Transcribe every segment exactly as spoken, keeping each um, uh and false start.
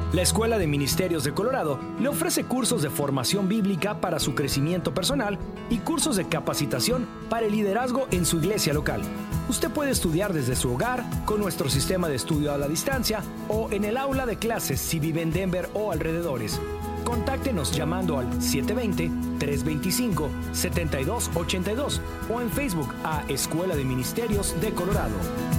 La Escuela de Ministerios de Colorado le ofrece cursos de formación bíblica para su crecimiento personal y cursos de capacitación para el liderazgo en su iglesia local. Usted puede estudiar desde su hogar, con nuestro sistema de estudio a la distancia o en el aula de clases si vive en Denver o alrededores. Contáctenos llamando al siete dos cero, tres dos cinco, siete dos ocho dos o en Facebook a Escuela de Ministerios de Colorado.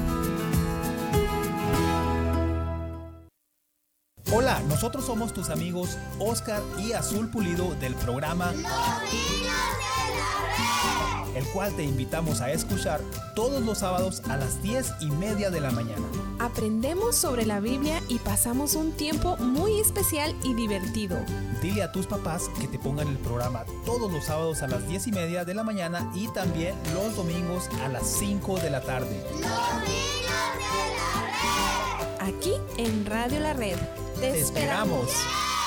Hola, nosotros somos tus amigos Oscar y Azul Pulido del programa Los Niños de la Red, el cual te invitamos a escuchar todos los sábados a las diez y media de la mañana. Aprendemos sobre la Biblia y pasamos un tiempo muy especial y divertido. Dile a tus papás que te pongan el programa todos los sábados a las diez y media de la mañana y también los domingos a las cinco de la tarde. Los Niños de la Red. Aquí en Radio La Red. Te, Te esperamos. esperamos.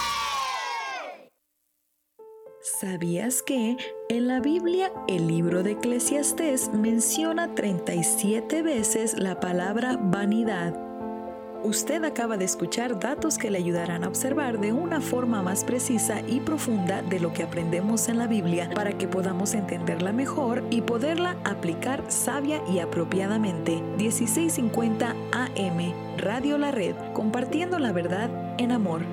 ¿Sabías que en la Biblia el libro de Eclesiastés menciona treinta y siete veces la palabra vanidad? Usted acaba de escuchar datos que le ayudarán a observar de una forma más precisa y profunda de lo que aprendemos en la Biblia para que podamos entenderla mejor y poderla aplicar sabia y apropiadamente. dieciséis cincuenta A M, Radio La Red, compartiendo la verdad en amor.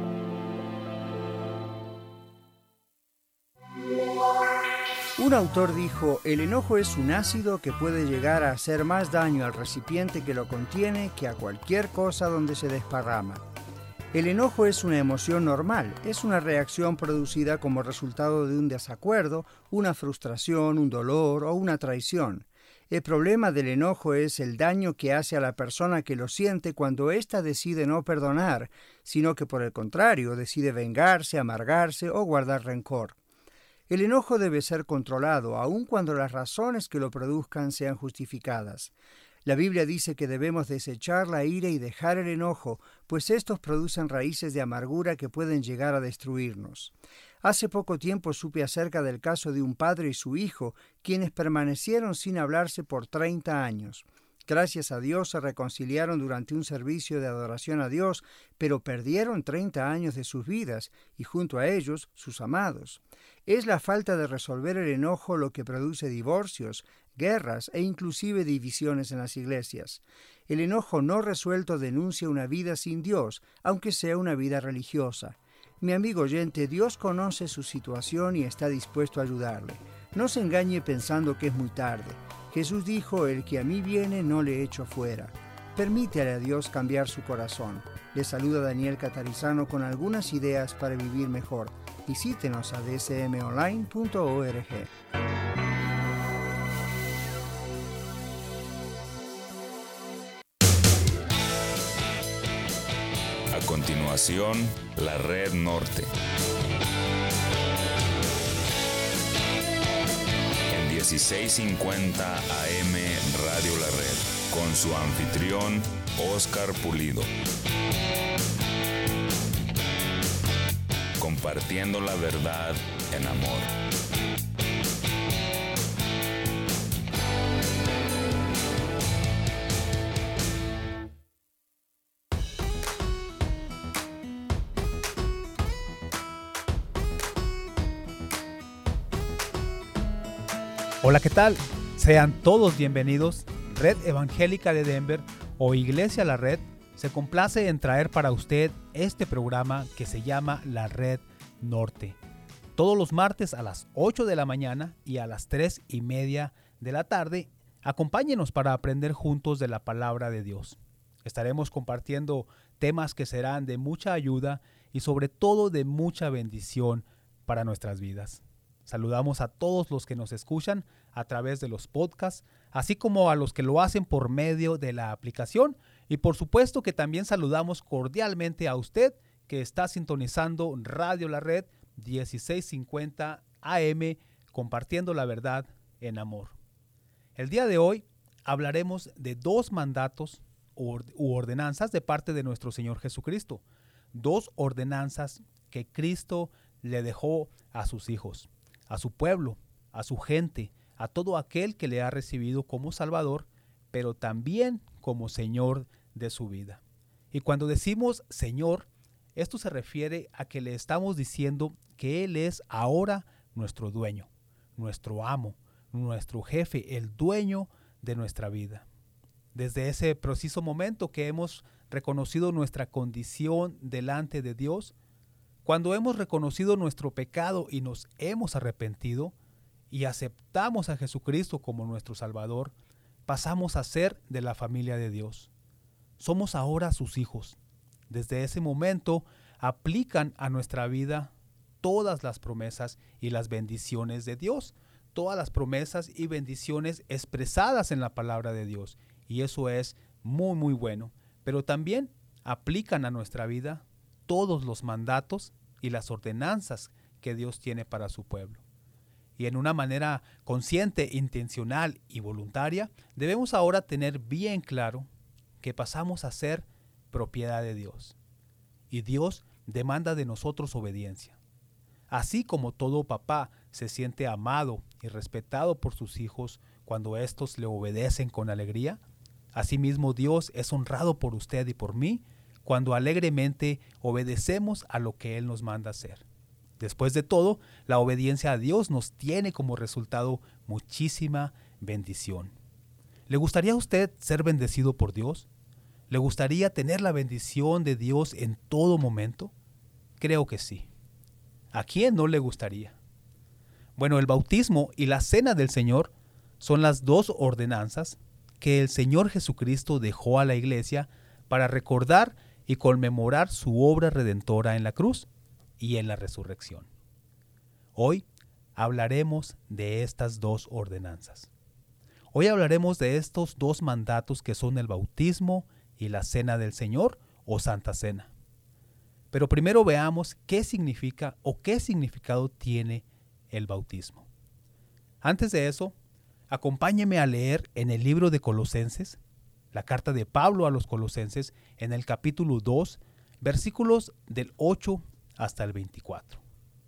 Un autor dijo: el enojo es un ácido que puede llegar a hacer más daño al recipiente que lo contiene que a cualquier cosa donde se desparrama. El enojo es una emoción normal, es una reacción producida como resultado de un desacuerdo, una frustración, un dolor o una traición. El problema del enojo es el daño que hace a la persona que lo siente cuando ésta decide no perdonar, sino que por el contrario decide vengarse, amargarse o guardar rencor. El enojo debe ser controlado, aun cuando las razones que lo produzcan sean justificadas. La Biblia dice que debemos desechar la ira y dejar el enojo, pues estos producen raíces de amargura que pueden llegar a destruirnos. Hace poco tiempo supe acerca del caso de un padre y su hijo, quienes permanecieron sin hablarse por treinta años. Gracias a Dios se reconciliaron durante un servicio de adoración a Dios, pero perdieron treinta años de sus vidas y junto a ellos sus amados. Es la falta de resolver el enojo lo que produce divorcios, guerras e inclusive divisiones en las iglesias. El enojo no resuelto denuncia una vida sin Dios, aunque sea una vida religiosa. Mi amigo oyente, Dios conoce su situación y está dispuesto a ayudarle. No se engañe pensando que es muy tarde. Jesús dijo: el que a mí viene no le echo fuera. Permítale a Dios cambiar su corazón. Le saluda Daniel Catarizano con algunas ideas para vivir mejor. Visítenos a d s m online punto org. A continuación, la Red Norte. En dieciséis cincuenta A M Radio La Red, con su anfitrión, Oscar Pulido. Compartiendo la verdad en amor. Hola, ¿qué tal? Sean todos bienvenidos. Red Evangélica de Denver o Iglesia La Red se complace en traer para usted este programa que se llama La Red Norte. Todos los martes a las ocho de la mañana y a las tres y media de la tarde, acompáñenos para aprender juntos de la palabra de Dios. Estaremos compartiendo temas que serán de mucha ayuda y sobre todo de mucha bendición para nuestras vidas. Saludamos a todos los que nos escuchan a través de los podcasts, así como a los que lo hacen por medio de la aplicación. Y por supuesto que también saludamos cordialmente a usted que está sintonizando Radio La Red dieciséis cincuenta A M, compartiendo la verdad en amor. El día de hoy hablaremos de dos mandatos u ordenanzas de parte de nuestro Señor Jesucristo. Dos ordenanzas que Cristo le dejó a sus hijos, a su pueblo, a su gente, a todo aquel que le ha recibido como Salvador, pero también como Señor de su vida. Y cuando decimos Señor, Esto se refiere a que le estamos diciendo que Él es ahora nuestro dueño, nuestro amo, nuestro jefe, el dueño de nuestra vida. Desde ese preciso momento que hemos reconocido nuestra condición delante de Dios, cuando hemos reconocido nuestro pecado y nos hemos arrepentido y aceptamos a Jesucristo como nuestro Salvador, pasamos a ser de la familia de Dios. Somos ahora sus hijos. Desde ese momento aplican a nuestra vida todas las promesas y las bendiciones de Dios, todas las promesas y bendiciones expresadas en la palabra de Dios. Y eso es muy muy bueno. Pero también aplican a nuestra vida todos los mandatos y las ordenanzas que Dios tiene para su pueblo. Y en una manera consciente, intencional y voluntaria, debemos ahora tener bien claro que pasamos a ser propiedad de Dios. Y Dios demanda de nosotros obediencia. Así como todo papá se siente amado y respetado por sus hijos cuando éstos le obedecen con alegría, asimismo Dios es honrado por usted y por mí cuando alegremente obedecemos a lo que Él nos manda hacer. Después de todo, la obediencia a Dios nos tiene como resultado muchísima bendición. ¿Le gustaría a usted ser bendecido por Dios? ¿Le gustaría tener la bendición de Dios en todo momento? Creo que sí. ¿A quién no le gustaría? Bueno, el bautismo y la cena del Señor son las dos ordenanzas que el Señor Jesucristo dejó a la iglesia para recordar y conmemorar su obra redentora en la cruz y en la resurrección. Hoy hablaremos de estas dos ordenanzas. Hoy hablaremos de estos dos mandatos que son el bautismo y la cena del Señor o Santa Cena. Pero primero veamos qué significa o qué significado tiene el bautismo. Antes de eso, acompáñeme a leer en el libro de Colosenses, la carta de Pablo a los Colosenses, en el capítulo dos, versículos del ocho hasta el veinticuatro.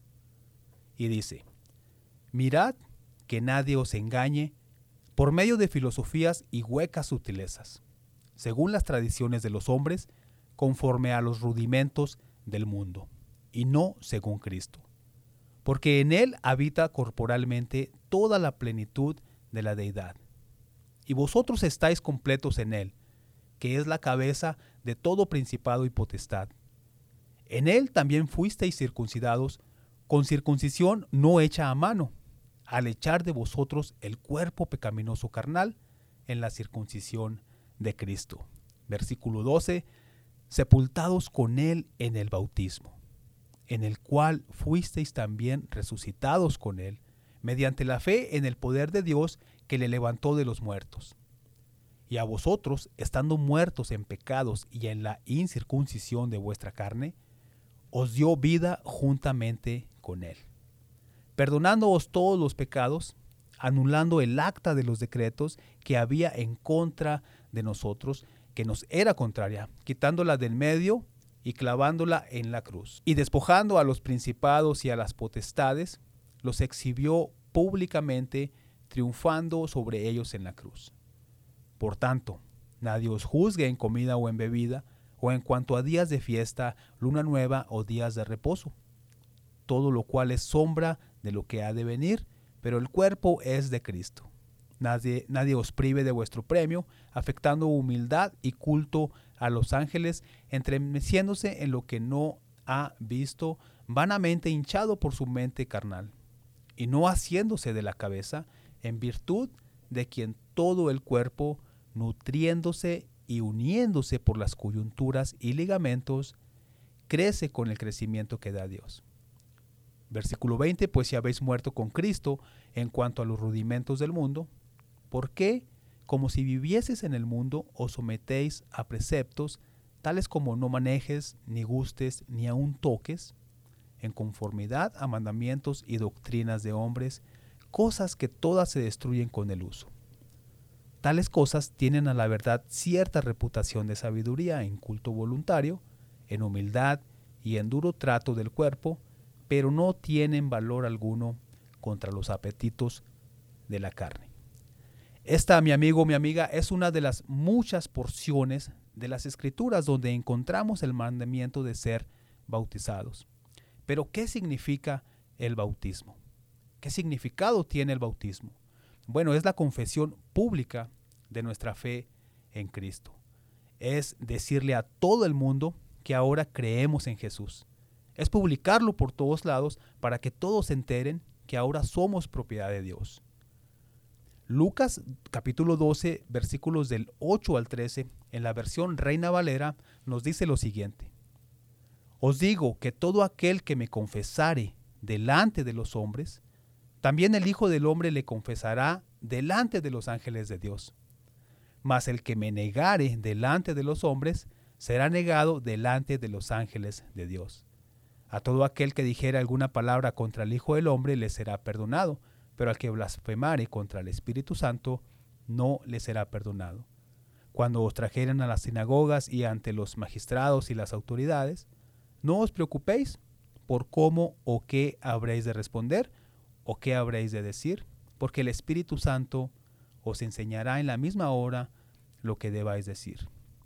Y dice: mirad que nadie os engañe por medio de filosofías y huecas sutilezas, según las tradiciones de los hombres, conforme a los rudimentos del mundo, y no según Cristo. Porque en Él habita corporalmente toda la plenitud de la deidad. Y vosotros estáis completos en Él, que es la cabeza de todo principado y potestad. En Él también fuisteis circuncidados, con circuncisión no hecha a mano, al echar de vosotros el cuerpo pecaminoso carnal en la circuncisión de Cristo. Versículo doce. Sepultados con Él en el bautismo, en el cual fuisteis también resucitados con Él, mediante la fe en el poder de Dios que le levantó de los muertos. Y a vosotros, estando muertos en pecados y en la incircuncisión de vuestra carne, os dio vida juntamente con Él, perdonándoos todos los pecados, anulando el acta de los decretos que había en contra de nosotros, que nos era contraria, quitándola del medio y clavándola en la cruz. Y despojando a los principados y a las potestades, los exhibió públicamente, triunfando sobre ellos en la cruz. Por tanto, nadie os juzgue en comida o en bebida, o en cuanto a días de fiesta, luna nueva o días de reposo, todo lo cual es sombra de lo que ha de venir, pero el cuerpo es de Cristo. Nadie, nadie os prive de vuestro premio, afectando humildad y culto a los ángeles, entremeciéndose en lo que no ha visto, vanamente hinchado por su mente carnal, y no haciéndose de la cabeza, en virtud de quien todo el cuerpo, nutriéndose y uniéndose por las coyunturas y ligamentos, crece con el crecimiento que da Dios. Versículo veinte, pues si habéis muerto con Cristo en cuanto a los rudimentos del mundo, ¿por qué, como si vivieses en el mundo, os sometéis a preceptos, tales como no manejes, ni gustes, ni aun toques, en conformidad a mandamientos y doctrinas de hombres, cosas que todas se destruyen con el uso? Tales cosas tienen a la verdad cierta reputación de sabiduría en culto voluntario, en humildad y en duro trato del cuerpo, pero no tienen valor alguno contra los apetitos de la carne. Esta, mi amigo, mi amiga, es una de las muchas porciones de las Escrituras donde encontramos el mandamiento de ser bautizados. Pero, ¿qué significa el bautismo? ¿Qué significado tiene el bautismo? Bueno, es la confesión pública de nuestra fe en Cristo. Es decirle a todo el mundo que ahora creemos en Jesús. Es publicarlo por todos lados para que todos se enteren que ahora somos propiedad de Dios. Lucas capítulo doce, versículos del ocho al trece, en la versión Reina Valera, nos dice lo siguiente. Os digo que todo aquel que me confesare delante de los hombres, también el Hijo del Hombre le confesará delante de los ángeles de Dios. Mas el que me negare delante de los hombres, será negado delante de los ángeles de Dios. A todo aquel que dijere alguna palabra contra el Hijo del Hombre le será perdonado, pero al que blasfemare contra el Espíritu Santo no le será perdonado. Cuando os trajeren a las sinagogas y ante los magistrados y las autoridades, no os preocupéis por cómo o qué habréis de responder o qué habréis de decir, porque el Espíritu Santo os enseñará en la misma hora lo que debáis decir.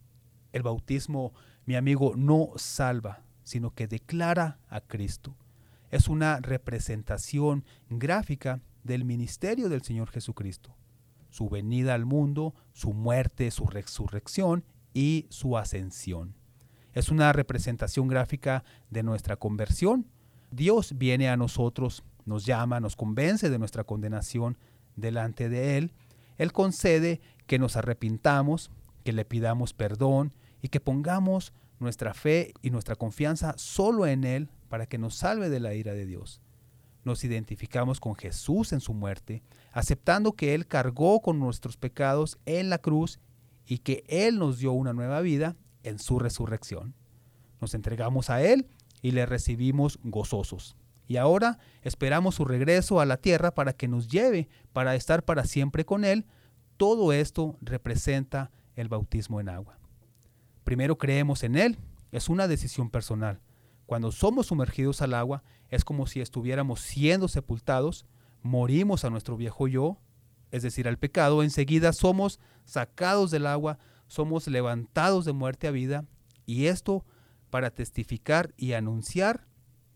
El bautismo, mi amigo, no salva, sino que declara a Cristo. Es una representación gráfica del ministerio del Señor Jesucristo, su venida al mundo, su muerte, su resurrección y su ascensión. Es una representación gráfica de nuestra conversión. Dios viene a nosotros, nos llama, nos convence de nuestra condenación delante de Él. Él concede que nos arrepintamos, que le pidamos perdón y que pongamos nuestra fe y nuestra confianza solo en Él para que nos salve de la ira de Dios. Nos identificamos con Jesús en su muerte, aceptando que Él cargó con nuestros pecados en la cruz y que Él nos dio una nueva vida en su resurrección. Nos entregamos a Él y le recibimos gozosos. Y ahora esperamos su regreso a la tierra para que nos lleve para estar para siempre con Él. Todo esto representa el bautismo en agua. Primero creemos en Él, es una decisión personal. Cuando somos sumergidos al agua, es como si estuviéramos siendo sepultados, morimos a nuestro viejo yo, es decir, al pecado, enseguida somos sacados del agua, somos levantados de muerte a vida, y esto para testificar y anunciar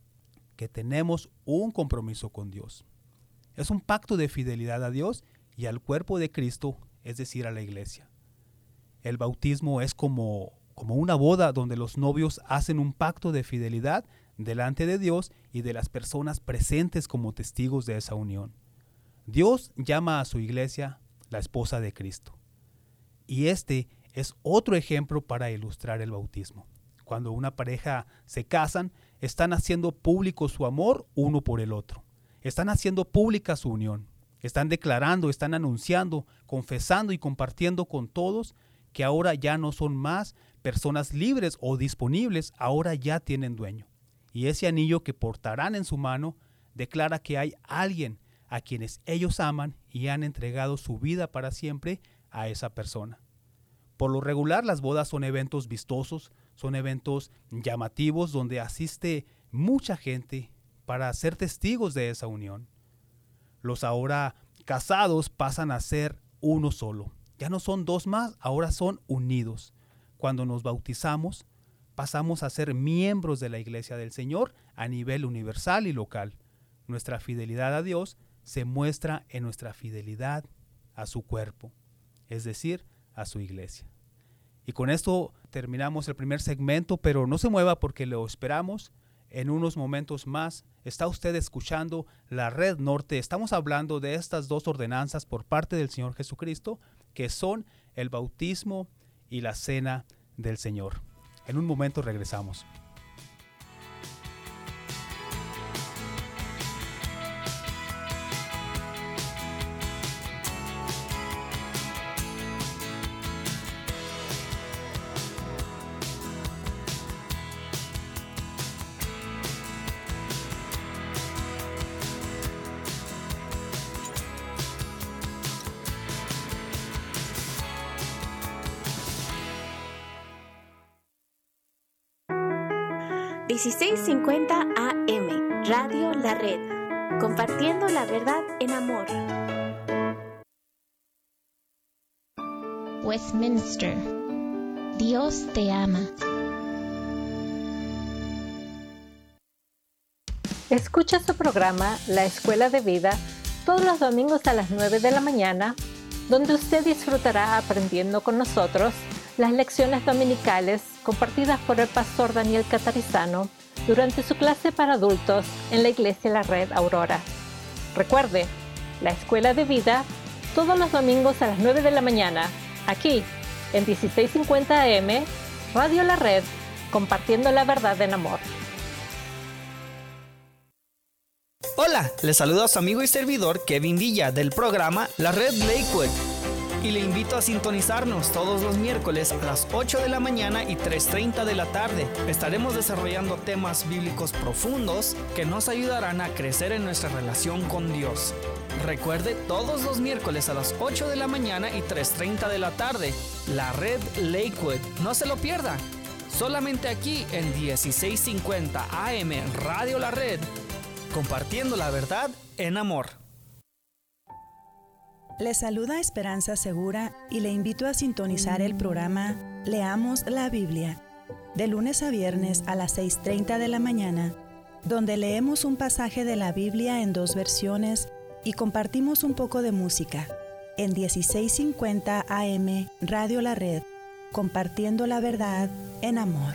que tenemos un compromiso con Dios. Es un pacto de fidelidad a Dios y al cuerpo de Cristo, es decir, a la iglesia. El bautismo es como, como una boda donde los novios hacen un pacto de fidelidad delante de Dios y de las personas presentes como testigos de esa unión. Dios llama a su iglesia la esposa de Cristo. Y este es otro ejemplo para ilustrar el bautismo. Cuando una pareja se casan, están haciendo público su amor uno por el otro. Están haciendo pública su unión. Están declarando, están anunciando, confesando y compartiendo con todos que ahora ya no son más personas libres o disponibles, ahora ya tienen dueño. Y ese anillo que portarán en su mano declara que hay alguien a quienes ellos aman y han entregado su vida para siempre a esa persona. Por lo regular, las bodas son eventos vistosos, son eventos llamativos donde asiste mucha gente para ser testigos de esa unión. Los ahora casados pasan a ser uno solo. Ya no son dos más, ahora son unidos. Cuando nos bautizamos, pasamos a ser miembros de la Iglesia del Señor a nivel universal y local. Nuestra fidelidad a Dios se muestra en nuestra fidelidad a su cuerpo, es decir, a su iglesia. Y con esto terminamos el primer segmento, pero no se mueva porque lo esperamos en unos momentos más. Está usted escuchando la Red Norte. Estamos hablando de estas dos ordenanzas por parte del Señor Jesucristo, que son el bautismo y la cena del Señor. En un momento regresamos. dieciséis cincuenta A M, Radio La Red, compartiendo la verdad en amor. Westminster, Dios te ama. Escucha su programa La Escuela de Vida todos los domingos a las nueve de la mañana, donde usted disfrutará aprendiendo con nosotros las lecciones dominicales compartidas por el pastor Daniel Catarizano durante su clase para adultos en la Iglesia La Red Aurora. Recuerde, La Escuela de Vida todos los domingos a las nueve de la mañana, aquí en dieciséis cincuenta A M, Radio La Red, compartiendo la verdad en amor. Hola, les saluda a su amigo y servidor Kevin Villa del programa La Red Lakewood y le invito a sintonizarnos todos los miércoles a las ocho de la mañana y tres treinta de la tarde. Estaremos desarrollando temas bíblicos profundos que nos ayudarán a crecer en nuestra relación con Dios. Recuerde, todos los miércoles a las ocho de la mañana y tres treinta de la tarde, La Red Lakewood. No se lo pierda, solamente aquí en dieciséis cincuenta A M Radio La Red, compartiendo la verdad en amor. Le saluda Esperanza Segura y le invito a sintonizar el programa Leamos la Biblia, de lunes a viernes a las seis treinta de la mañana, donde leemos un pasaje de la Biblia en dos versiones y compartimos un poco de música, en dieciséis cincuenta A M Radio La Red, compartiendo la verdad en amor.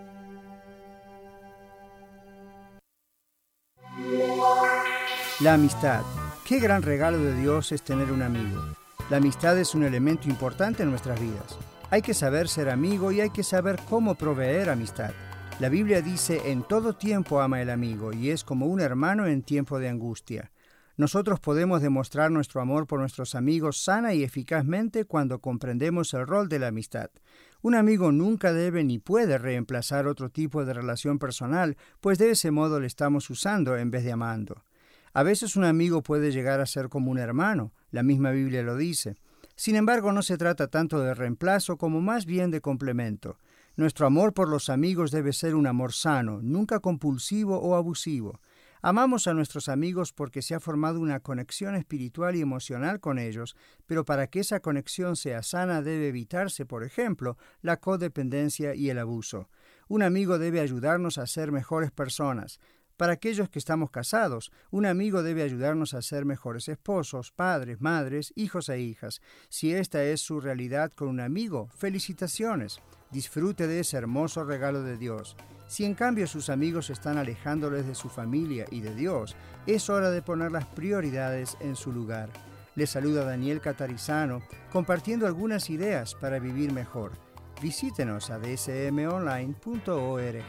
La amistad. Qué gran regalo de Dios es tener un amigo. La amistad es un elemento importante en nuestras vidas. Hay que saber ser amigo y hay que saber cómo proveer amistad. La Biblia dice, en todo tiempo ama el amigo, y es como un hermano en tiempo de angustia. Nosotros podemos demostrar nuestro amor por nuestros amigos sana y eficazmente cuando comprendemos el rol de la amistad. Un amigo nunca debe ni puede reemplazar otro tipo de relación personal, pues de ese modo le estamos usando en vez de amando. A veces un amigo puede llegar a ser como un hermano, la misma Biblia lo dice. Sin embargo, no se trata tanto de reemplazo como más bien de complemento. Nuestro amor por los amigos debe ser un amor sano, nunca compulsivo o abusivo. Amamos a nuestros amigos porque se ha formado una conexión espiritual y emocional con ellos, pero para que esa conexión sea sana debe evitarse, por ejemplo, la codependencia y el abuso. Un amigo debe ayudarnos a ser mejores personas. Para aquellos que estamos casados, un amigo debe ayudarnos a ser mejores esposos, padres, madres, hijos e hijas. Si esta es su realidad con un amigo, felicitaciones. Disfrute de ese hermoso regalo de Dios. Si en cambio sus amigos están alejándoles de su familia y de Dios, es hora de poner las prioridades en su lugar. Les saluda Daniel Catarizano, compartiendo algunas ideas para vivir mejor. Visítenos a d s m online punto org.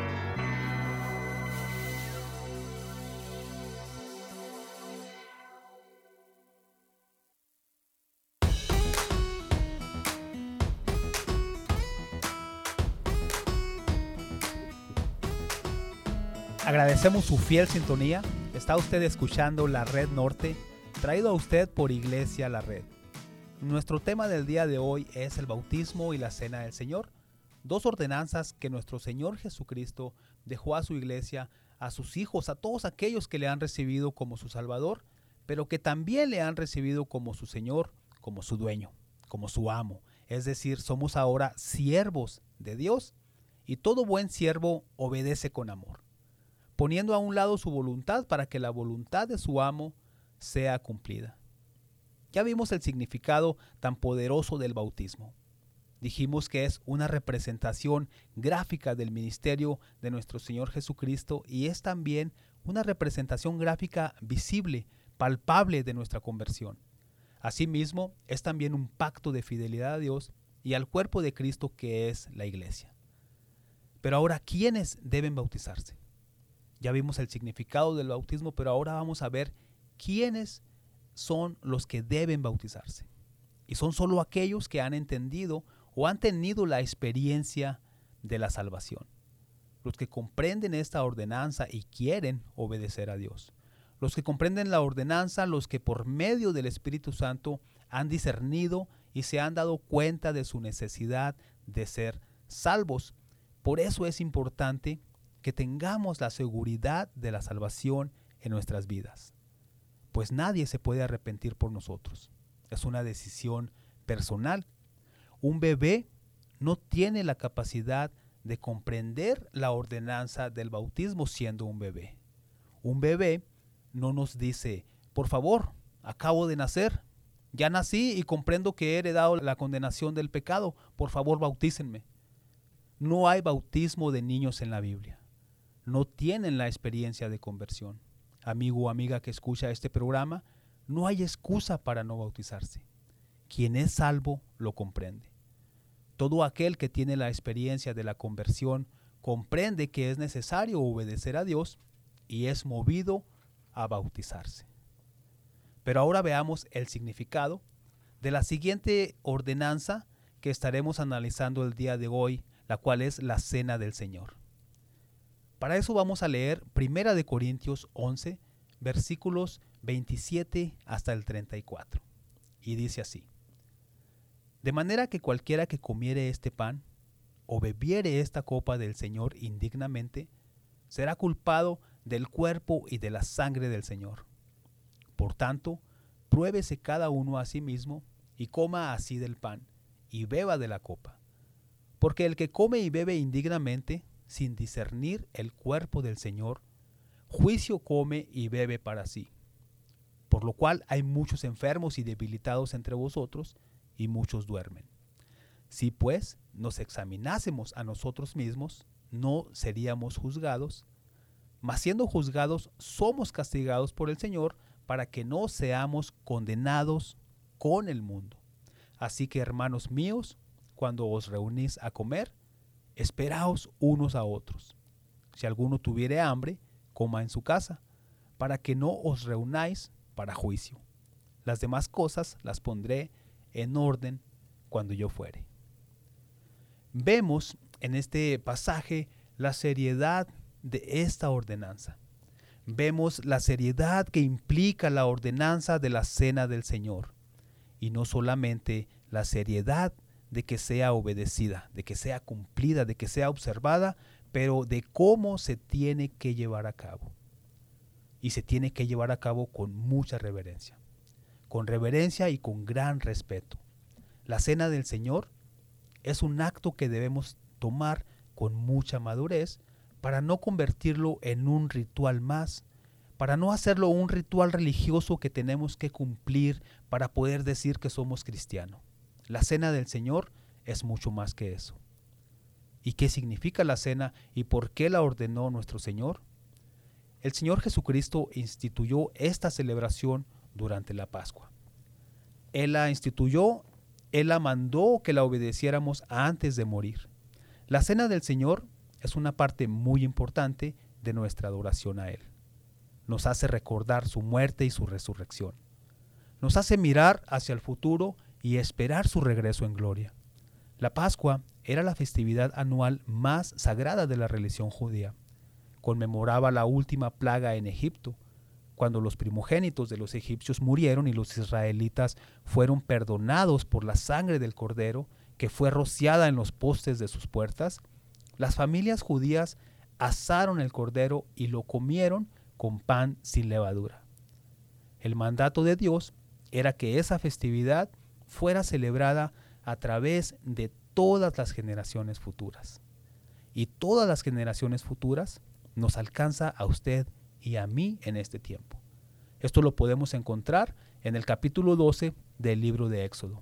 Agradecemos su fiel sintonía. Está usted escuchando La Red Norte, traído a usted por Iglesia La Red. Nuestro tema del día de hoy es el bautismo y la cena del Señor, dos ordenanzas que nuestro Señor Jesucristo dejó a su iglesia, a sus hijos, a todos aquellos que le han recibido como su Salvador, pero que también le han recibido como su Señor, como su dueño, como su amo. Es decir, somos ahora siervos de Dios, y todo buen siervo obedece con amor, poniendo a un lado su voluntad para que la voluntad de su amo sea cumplida. Ya vimos el significado tan poderoso del bautismo. Dijimos que es una representación gráfica del ministerio de nuestro Señor Jesucristo y es también una representación gráfica visible, palpable de nuestra conversión. Asimismo, es también un pacto de fidelidad a Dios y al cuerpo de Cristo que es la iglesia. Pero ahora, ¿quiénes deben bautizarse? Ya vimos el significado del bautismo, pero ahora vamos a ver quiénes son los que deben bautizarse. Y son solo aquellos que han entendido o han tenido la experiencia de la salvación. Los que comprenden esta ordenanza y quieren obedecer a Dios. Los que comprenden la ordenanza, los que por medio del Espíritu Santo han discernido y se han dado cuenta de su necesidad de ser salvos. Por eso es importante que tengamos la seguridad de la salvación en nuestras vidas, pues nadie se puede arrepentir por nosotros. Es una decisión personal. Un bebé no tiene la capacidad de comprender la ordenanza del bautismo siendo un bebé. Un bebé no nos dice, por favor, acabo de nacer, ya nací y comprendo que he heredado la condenación del pecado, por favor bautícenme. No hay bautismo de niños en la Biblia. No tienen la experiencia de conversión. Amigo o amiga que escucha este programa, no hay excusa para no bautizarse. Quien es salvo lo comprende. Todo aquel que tiene la experiencia de la conversión comprende que es necesario obedecer a Dios y es movido a bautizarse. Pero ahora veamos el significado de la siguiente ordenanza que estaremos analizando el día de hoy, la cual es la Cena del Señor. Para eso vamos a leer Primera de Corintios once, versículos veintisiete hasta el treinta y cuatro. Y dice así: De manera que cualquiera que comiere este pan o bebiere esta copa del Señor indignamente, será culpado del cuerpo y de la sangre del Señor. Por tanto, pruébese cada uno a sí mismo y coma así del pan y beba de la copa. Porque el que come y bebe indignamente, sin discernir el cuerpo del Señor, juicio come y bebe para sí. Por lo cual hay muchos enfermos y debilitados entre vosotros, y muchos duermen. Si pues nos examinásemos a nosotros mismos, no seríamos juzgados, mas siendo juzgados somos castigados por el Señor, para que no seamos condenados con el mundo. Así que, hermanos míos, cuando os reunís a comer, esperaos unos a otros. Si alguno tuviere hambre, coma en su casa, para que no os reunáis para juicio. Las demás cosas las pondré en orden cuando yo fuere. Vemos en este pasaje la seriedad de esta ordenanza. Vemos la seriedad que implica la ordenanza de la Cena del Señor. Y no solamente la seriedad de que sea obedecida, de que sea cumplida, de que sea observada, pero de cómo se tiene que llevar a cabo. Y se tiene que llevar a cabo con mucha reverencia. Con reverencia y con gran respeto. La Cena del Señor es un acto que debemos tomar con mucha madurez para no convertirlo en un ritual más, para no hacerlo un ritual religioso que tenemos que cumplir para poder decir que somos cristianos. La Cena del Señor es mucho más que eso. ¿Y qué significa la cena y por qué la ordenó nuestro Señor? El Señor Jesucristo instituyó esta celebración durante la Pascua. Él la instituyó, Él la mandó que la obedeciéramos antes de morir. La Cena del Señor es una parte muy importante de nuestra adoración a Él. Nos hace recordar su muerte y su resurrección. Nos hace mirar hacia el futuro y esperar su regreso en gloria. La Pascua era la festividad anual más sagrada de la religión judía. Conmemoraba la última plaga en Egipto, cuando los primogénitos de los egipcios murieron y los israelitas fueron perdonados por la sangre del cordero que fue rociada en los postes de sus puertas. Las familias judías asaron el cordero y lo comieron con pan sin levadura. El mandato de Dios era que esa festividad fuera celebrada a través de todas las generaciones futuras. Y todas las generaciones futuras nos alcanza a usted y a mí en este tiempo. Esto lo podemos encontrar en el capítulo doce del libro de Éxodo.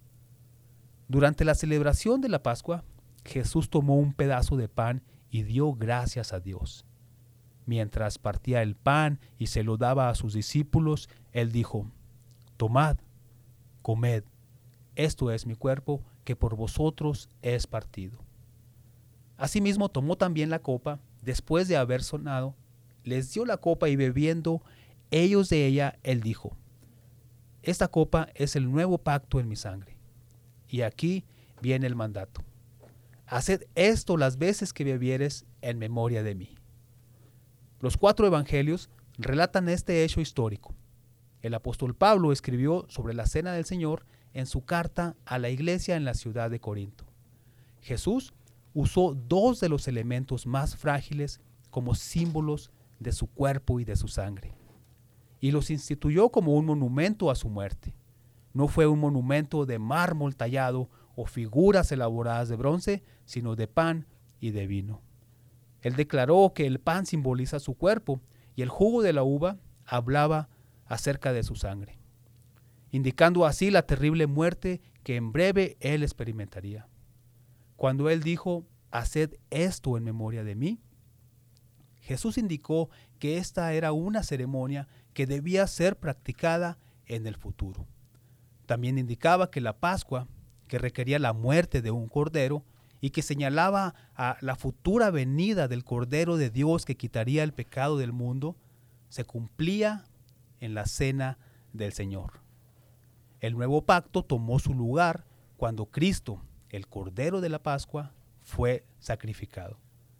Durante la celebración de la Pascua, Jesús tomó un pedazo de pan y dio gracias a Dios. Mientras partía el pan y se lo daba a sus discípulos, Él dijo: Tomad, comed, esto es mi cuerpo que por vosotros es partido. Asimismo tomó también la copa, después de haber sonado, les dio la copa y bebiendo ellos de ella, Él dijo: Esta copa es el nuevo pacto en mi sangre. Y aquí viene el mandato: haced esto las veces que bebieres en memoria de mí. Los cuatro evangelios relatan este hecho histórico. El apóstol Pablo escribió sobre la Cena del Señor en su carta a la iglesia en la ciudad de Corinto. Jesús usó dos de los elementos más frágiles como símbolos de su cuerpo y de su sangre, y los instituyó como un monumento a su muerte. No fue un monumento de mármol tallado o figuras elaboradas de bronce, sino de pan y de vino. Él declaró que el pan simboliza su cuerpo, y y el jugo de la uva hablaba acerca de su sangre, indicando así la terrible muerte que en breve él experimentaría. Cuando él dijo, haced esto en memoria de mí, Jesús indicó que esta era una ceremonia que debía ser practicada en el futuro. También indicaba que la Pascua, que requería la muerte de un cordero y que señalaba a la futura venida del Cordero de Dios que quitaría el pecado del mundo, se cumplía en la cena del Señor. El nuevo pacto tomó su lugar cuando Cristo, el Cordero de la Pascua, fue sacrificado.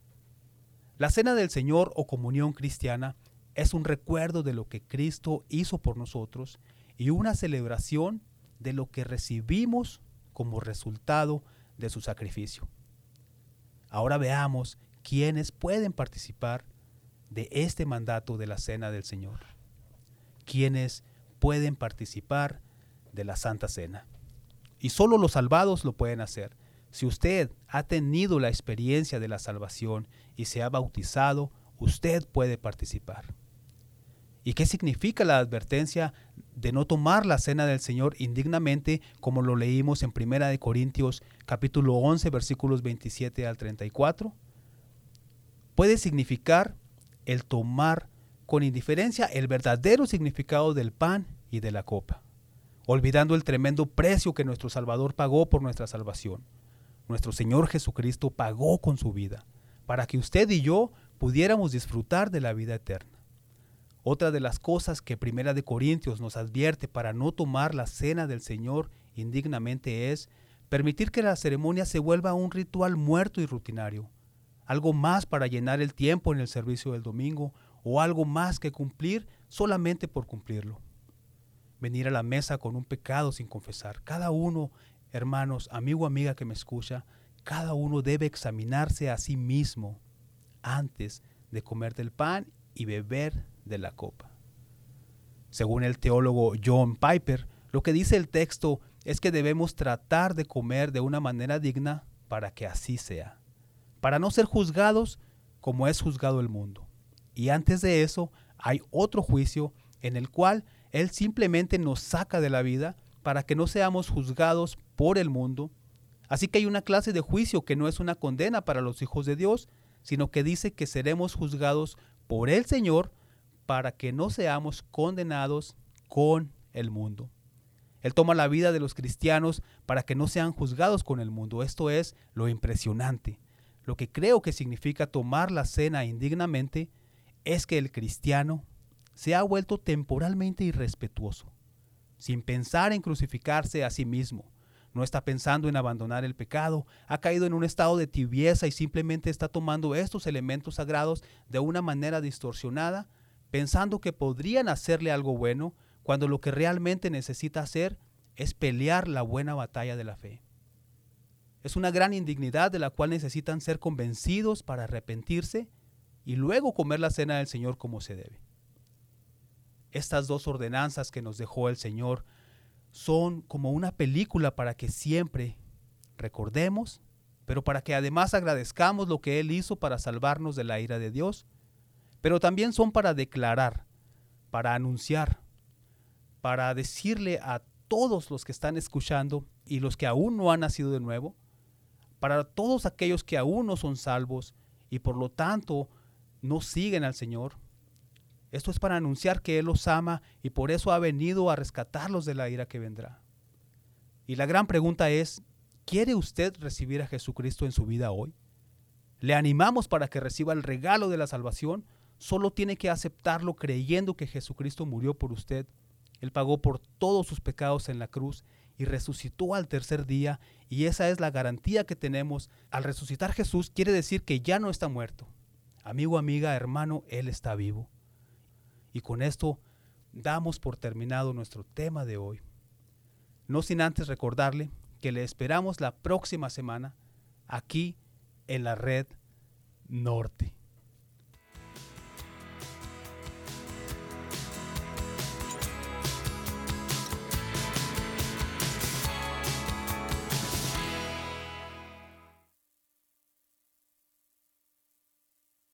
La cena del Señor o comunión cristiana es un recuerdo de lo que Cristo hizo por nosotros y una celebración de lo que recibimos como resultado de su sacrificio. Ahora veamos quiénes pueden participar de este mandato de la cena del Señor. Quiénes pueden participar de la Santa Cena. Y solo los salvados lo pueden hacer. Si usted ha tenido la experiencia de la salvación y se ha bautizado, usted puede participar. ¿Y qué significa la advertencia de no tomar la cena del Señor indignamente, como lo leímos en Primera de Corintios capítulo once, versículos veintisiete al treinta y cuatro? Puede significar el tomar con indiferencia el verdadero significado del pan y de la copa, olvidando el tremendo precio que nuestro Salvador pagó por nuestra salvación. Nuestro Señor Jesucristo pagó con su vida para que usted y yo pudiéramos disfrutar de la vida eterna. Otra de las cosas que Primera de Corintios nos advierte para no tomar la cena del Señor indignamente es permitir que la ceremonia se vuelva un ritual muerto y rutinario, algo más para llenar el tiempo en el servicio del domingo o algo más que cumplir solamente por cumplirlo. Venir a la mesa con un pecado sin confesar. Cada uno, hermanos, amigo, amiga que me escucha, cada uno debe examinarse a sí mismo antes de comer del pan y beber de la copa. Según el teólogo John Piper, lo que dice el texto es que debemos tratar de comer de una manera digna para que así sea, para no ser juzgados como es juzgado el mundo. Y antes de eso hay otro juicio en el cual Él simplemente nos saca de la vida para que no seamos juzgados por el mundo. Así que hay una clase de juicio que no es una condena para los hijos de Dios, sino que dice que seremos juzgados por el Señor para que no seamos condenados con el mundo. Él toma la vida de los cristianos para que no sean juzgados con el mundo. Esto es lo impresionante. Lo que creo que significa tomar la cena indignamente es que el cristiano se ha vuelto temporalmente irrespetuoso, sin pensar en crucificarse a sí mismo. No está pensando en abandonar el pecado, ha caído en un estado de tibieza y simplemente está tomando estos elementos sagrados de una manera distorsionada, pensando que podrían hacerle algo bueno, cuando lo que realmente necesita hacer es pelear la buena batalla de la fe. Es una gran indignidad de la cual necesitan ser convencidos para arrepentirse y luego comer la cena del Señor como se debe. Estas dos ordenanzas que nos dejó el Señor son como una película para que siempre recordemos, pero para que además agradezcamos lo que Él hizo para salvarnos de la ira de Dios, pero también son para declarar, para anunciar, para decirle a todos los que están escuchando y los que aún no han nacido de nuevo, para todos aquellos que aún no son salvos y por lo tanto no siguen al Señor. Esto es para anunciar que Él los ama y por eso ha venido a rescatarlos de la ira que vendrá. Y la gran pregunta es, ¿quiere usted recibir a Jesucristo en su vida hoy? Le animamos para que reciba el regalo de la salvación. Solo tiene que aceptarlo creyendo que Jesucristo murió por usted. Él pagó por todos sus pecados en la cruz y resucitó al tercer día, y esa es la garantía que tenemos. Al resucitar Jesús quiere decir que ya no está muerto. Amigo, amiga, hermano, Él está vivo. Y con esto damos por terminado nuestro tema de hoy. No sin antes recordarle que le esperamos la próxima semana aquí en la Red Norte.